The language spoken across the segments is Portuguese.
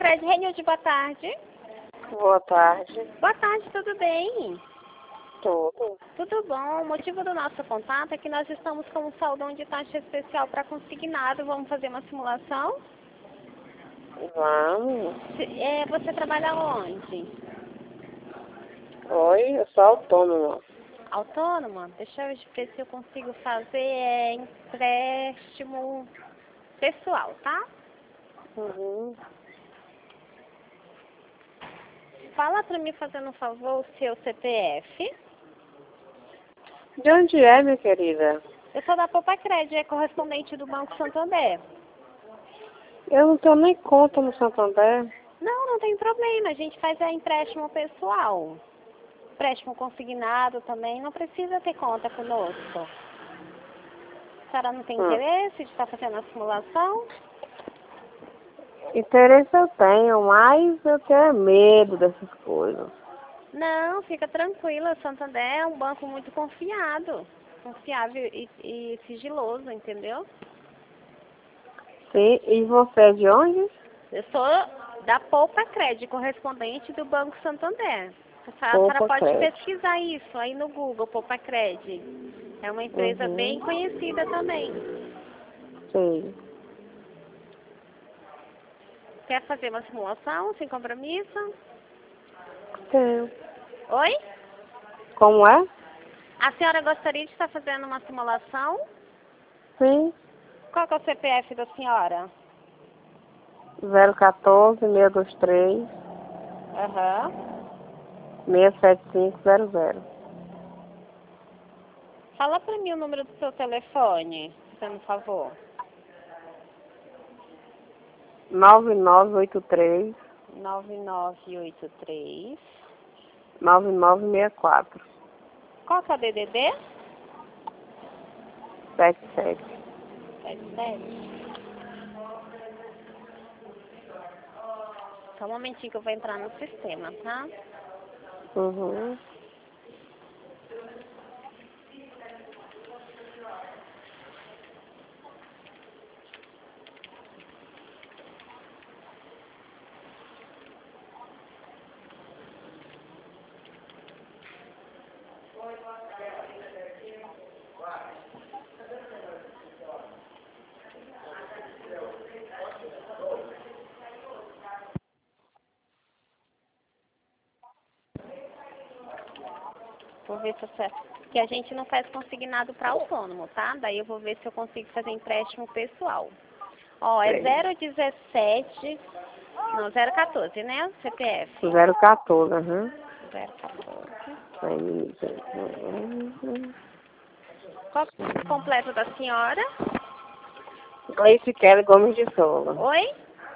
Cred Renilde, boa tarde. Boa tarde. Boa tarde, tudo bem? Tudo. Tudo bom. O motivo do nosso contato é que nós estamos com um saldão de taxa especial para consignado. Vamos fazer uma simulação? Vamos. Você trabalha onde? Oi, eu sou autônoma. Autônoma? Deixa eu ver se eu consigo fazer empréstimo pessoal, tá? Uhum. Fala para mim, fazendo um favor, o seu CPF. De onde é, minha querida? Eu sou da Poupa Cred, é correspondente do Banco Santander. Eu não tenho nem conta no Santander. Não tem problema, a gente faz empréstimo pessoal. Empréstimo consignado também, não precisa ter conta conosco. A senhora não tem interesse de estar fazendo a simulação? Interesse eu tenho, mas eu tenho medo dessas coisas. Não, fica tranquila, o Santander é um banco muito confiável e sigiloso, entendeu? Sim, e você é de onde? Eu sou da Poupa Cred, correspondente do Banco Santander. A senhora Poupa pode Cred. pesquisar isso aí no Google, Poupa Cred. É uma empresa bem conhecida também. Sim. Quer fazer uma simulação sem compromisso? Tenho. Oi? Como é? A senhora gostaria de estar fazendo uma simulação? Sim. Qual que é o CPF da senhora? 014-623-67500. Aham. Fala pra mim o número do seu telefone, fazendo um favor. 9983 9983. 9964 Qual que é o DDD? 77. 77. Só um momentinho que eu vou entrar no sistema, tá? Uhum. Vou ver se eu sei. Que a gente não faz consignado para autônomo, tá? Daí eu vou ver se eu consigo fazer empréstimo pessoal. Ó, é 017, não, 014, né? CPF. 014, aham. 014. Aí, Qual é o completo da senhora? Gleice Kelly Gomes de Souza. Oi?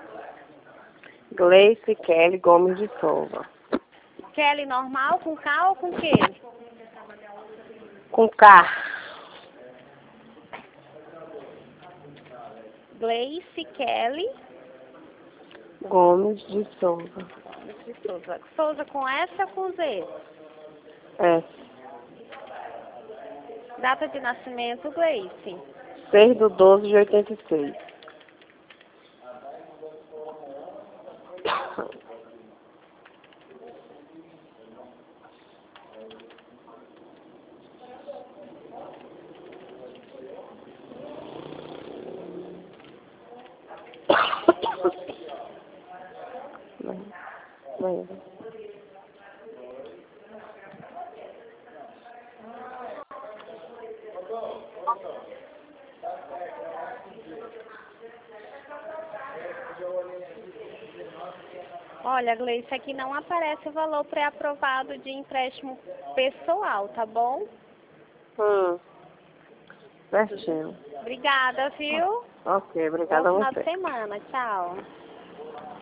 Gleice Kelly Gomes de Souza. Kelly normal, com K ou com Q? Com K. Gleice Kelly Gomes de Souza. de Souza. Souza com S ou com Z? É. Data de nascimento, Gleice. 6/12/86. Vai. Olha, Gleice, aqui não aparece o valor pré-aprovado de empréstimo pessoal, tá bom? Certinho. Obrigada, viu? Ok, Bom obrigada a final de você. semana. Tchau.